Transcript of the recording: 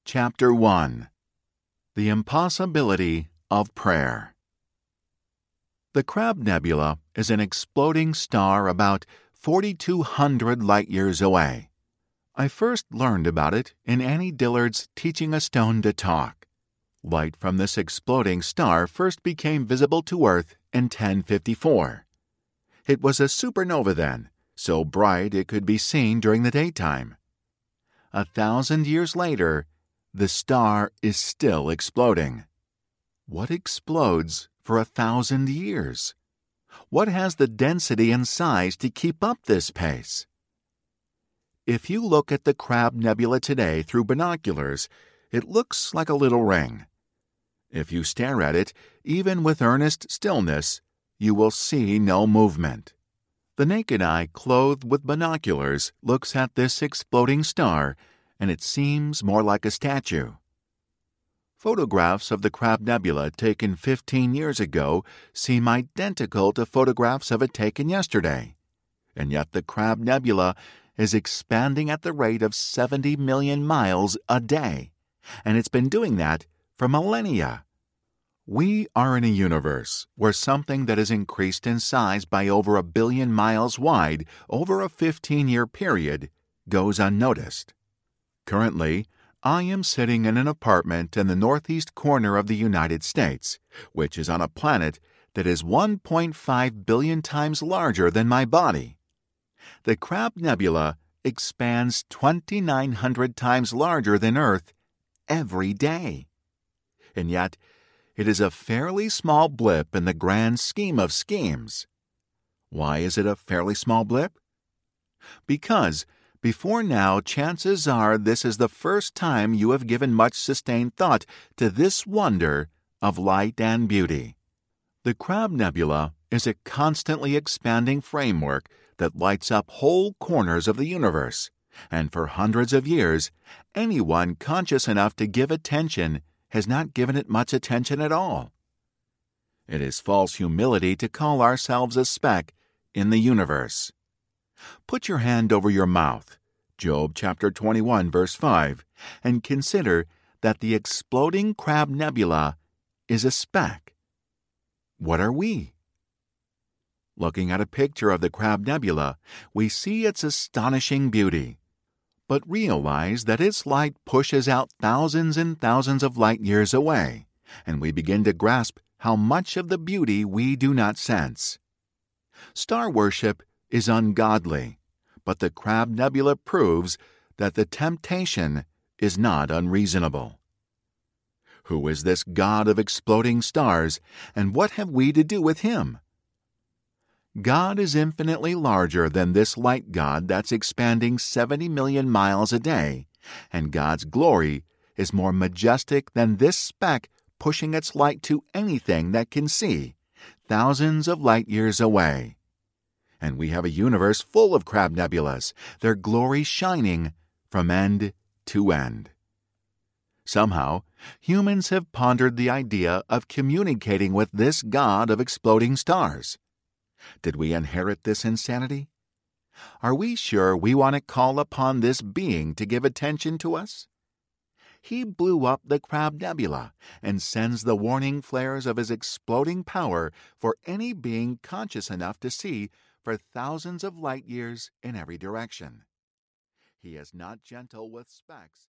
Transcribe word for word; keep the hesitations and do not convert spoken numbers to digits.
Chapter one. The Impossibility of Prayer. The Crab Nebula is an exploding star about forty-two hundred light-years away. I first learned about it in Annie Dillard's Teaching a Stone to Talk. Light from this exploding star first became visible to Earth in ten fifty-four. It was a supernova then, so bright it could be seen during the daytime. A thousand years later, the star is still exploding. What explodes for a thousand years? What has the density and size to keep up this pace? If you look at the Crab Nebula today through binoculars, it looks like a little ring. If you stare at it, even with earnest stillness, you will see no movement. The naked eye clothed with binoculars looks at this exploding star, and it seems more like a statue. Photographs of the Crab Nebula taken fifteen years ago seem identical to photographs of it taken yesterday, and yet the Crab Nebula is expanding at the rate of seventy million miles a day, and it's been doing that for millennia. We are in a universe where something that has increased in size by over a billion miles wide over a fifteen-year period goes unnoticed. Currently, I am sitting in an apartment in the northeast corner of the United States, which is on a planet that is one point five billion times larger than my body. The Crab Nebula expands twenty-nine hundred times larger than Earth every day. And yet, it is a fairly small blip in the grand scheme of schemes. Why is it a fairly small blip? Because before now, chances are this is the first time you have given much sustained thought to this wonder of light and beauty. The Crab Nebula is a constantly expanding framework that lights up whole corners of the universe, and for hundreds of years, anyone conscious enough to give attention has not given it much attention at all. It is false humility to call ourselves a speck in the universe. Put your hand over your mouth, Job chapter twenty-one, verse five, and consider that the exploding Crab Nebula is a speck. What are we? Looking at a picture of the Crab Nebula, we see its astonishing beauty, but realize that its light pushes out thousands and thousands of light-years away, and we begin to grasp how much of the beauty we do not sense. Star worship is ungodly, but the Crab Nebula proves that the temptation is not unreasonable. Who is this God of exploding stars, and what have we to do with him? God is infinitely larger than this light God that's expanding seventy million miles a day, and God's glory is more majestic than this speck pushing its light to anything that can see, thousands of light-years away. And we have a universe full of Crab Nebulas, their glory shining from end to end. Somehow, humans have pondered the idea of communicating with this God of exploding stars. Did we inherit this insanity? Are we sure we want to call upon this being to give attention to us? He blew up the Crab Nebula and sends the warning flares of his exploding power for any being conscious enough to see for thousands of light-years in every direction. He is not gentle with specks.